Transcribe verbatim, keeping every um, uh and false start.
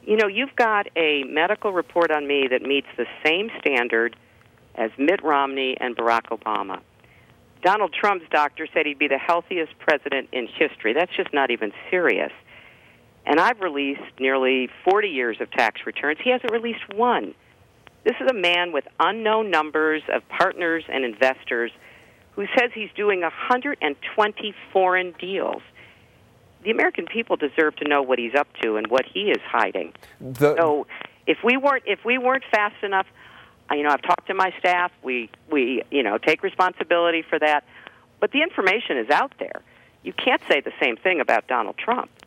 You know, you've got a medical report on me that meets the same standard as Mitt Romney and Barack Obama. Donald Trump's doctor said he'd be the healthiest president in history. That's just not even serious. And I've released nearly forty years of tax returns. He hasn't released one. This is a man with unknown numbers of partners and investors who says he's doing one hundred twenty foreign deals. The American people deserve to know what he's up to and what he is hiding. The, so if we weren't if we weren't fast enough, you know, I've talked to my staff. We we you know take responsibility for that. But the information is out there. You can't say the same thing about Donald Trump.